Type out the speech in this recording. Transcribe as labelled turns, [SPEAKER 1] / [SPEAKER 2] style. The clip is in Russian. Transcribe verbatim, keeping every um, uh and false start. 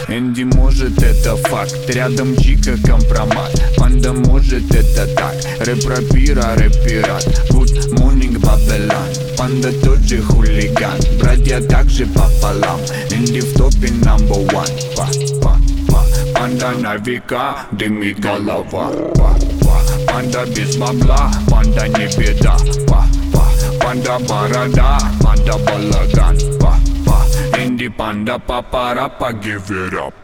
[SPEAKER 1] Энди может, это факт. Рядом Чика компромат. Панда может, это так. Рэп рапира, рэп пират. Good morning, Babylon. Панда тот же хулиган. Братья также пополам. Энди в топе number one. Па, па, па. Панда на века, дымит голова. Па, па. Панда без бабла, панда не беда. Па, па. Панда борода, панда балаган. Па, па. Энди панда папа рапа, give it up.